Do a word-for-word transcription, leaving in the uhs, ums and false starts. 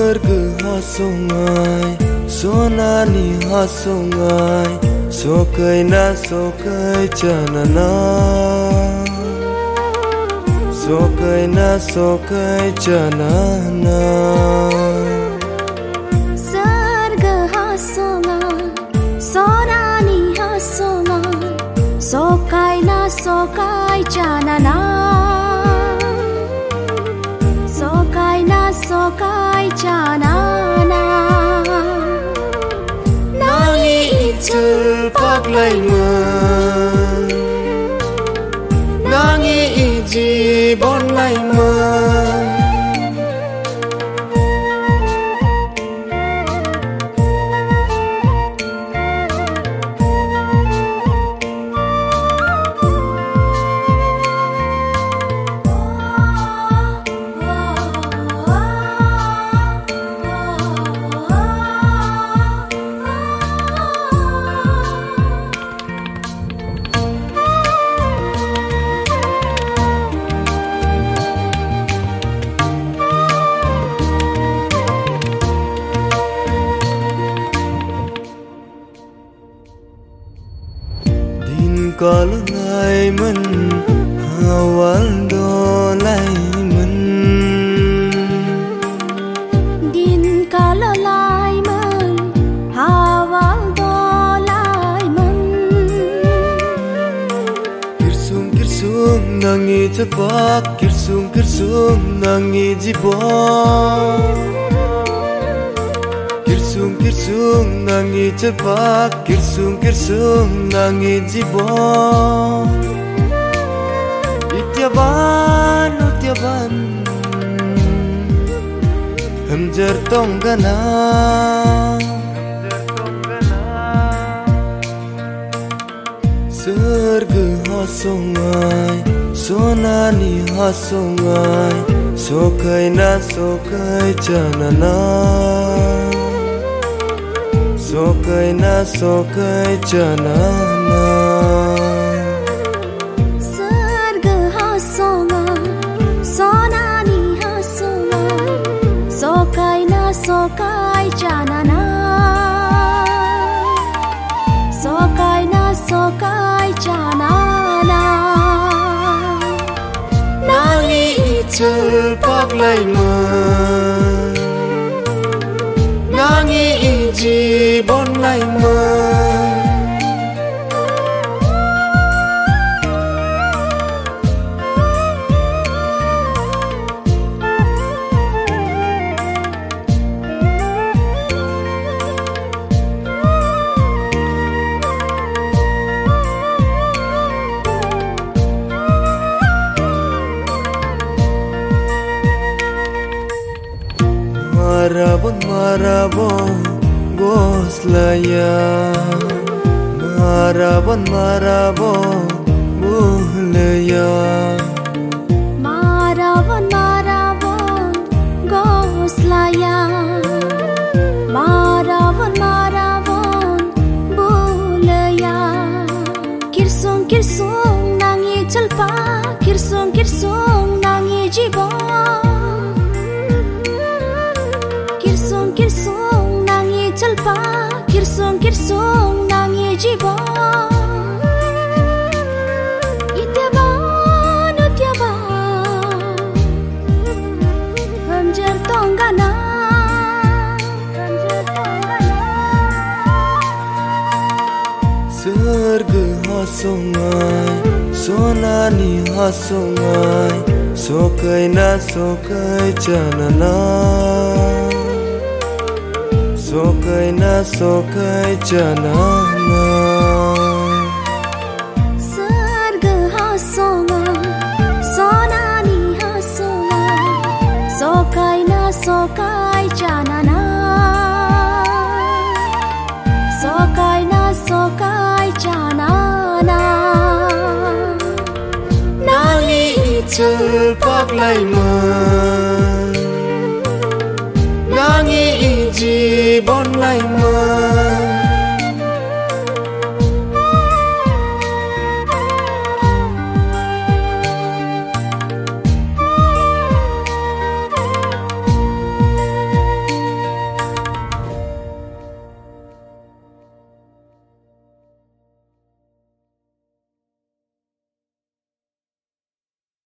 स्वर्ग हँसौँगाई सोनानी हँसौँगाई सोकै न सोकै चनना सोकै न सोकै चनना स्वर्ग हँसौँगाई सोनानी हँसौँगाई सोकै न सोकै चनना सोकै न सोकै चनना Nangi ichul paglaiman Nangi iji bonlaiman Kalulai man hawal dolai man Din kalulai man hawal dolai man Kirsum kirsum nangi cepak Kirsum kirsum nangi jibok Kirsum kirsum nangi cepak Kirsum kirsum nangi jibok Ityaban utyaban Hamjar tonggana Swarga hँसौँगाई सोनानी हँसौँगाई सोकै न सोकै चनना सोकै न सोकै चनना स्वर्ग हँसौँगाई सोनानी हँसौँगाई सोकै न सोकै चनना सोकै न सोकै चनना Nangi ichul paglaiman Nangi iji bonlaiman Marabon marabon goslaya Marabon marabon buhlaya Marabon marabon goslaya Marabon marabon bulaya Kirsung kirsung nangi celpa Kirsung kirsung nangi jibok Kirsung kirsung nangi celpa Kirsung kirsung nangi jibok Ityaban utyaban Hamjar tonggana Swarga hँसौँगाई सोनानी हँसौँगाई सोकै न सोकै चनना सोकै न सोकै चनना स्वर्ग हँसौँगाई सोनानी हँसौँगाई सोकै न सोकै चनना सोकै न सोकै चनना Nangi ichul paglaiman Nangi iji bonlaiman